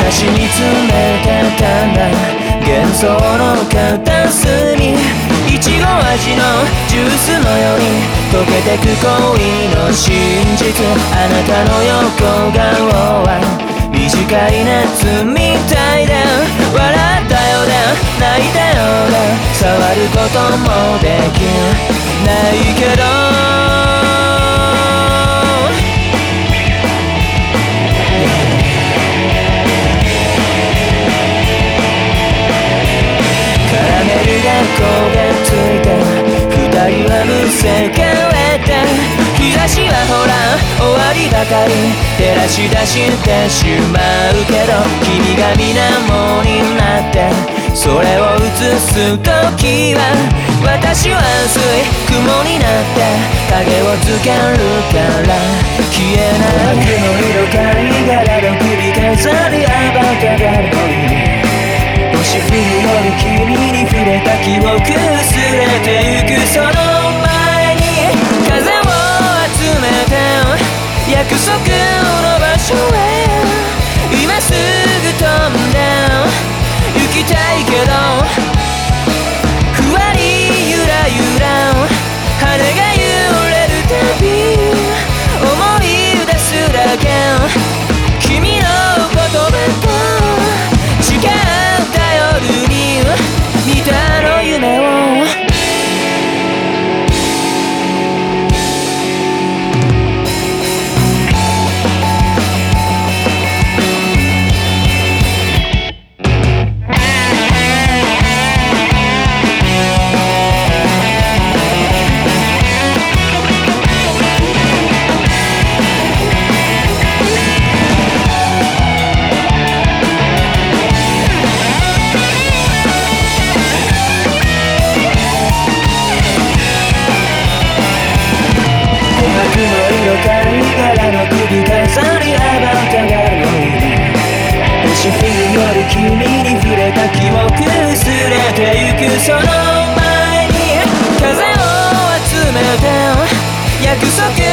し見つめてたんだ幻想の片隅いちご味のジュースのように溶けてく恋の真実あなたの横顔は短い夏みたいだ笑ったようだ泣いたようだ触ることもできないけど焦げついて二人はむせ返って日差しはほら終わりばかり照らし出してしまうけど君が水面になってそれを映す時は私は薄い雲になって影をつけるから消えない紅白の色貝殻の首飾り暴かがる恋星降る夜君に触れた記憶薄れてゆくその前に風を集めて約束の場所へ今すぐ飛んで行きたいけどふわりゆらゆら羽が揺れるたび思い出すだけ君の言葉と誓った夜に見たの夢を君に触れた記憶薄れてゆくその前に風を集めて約束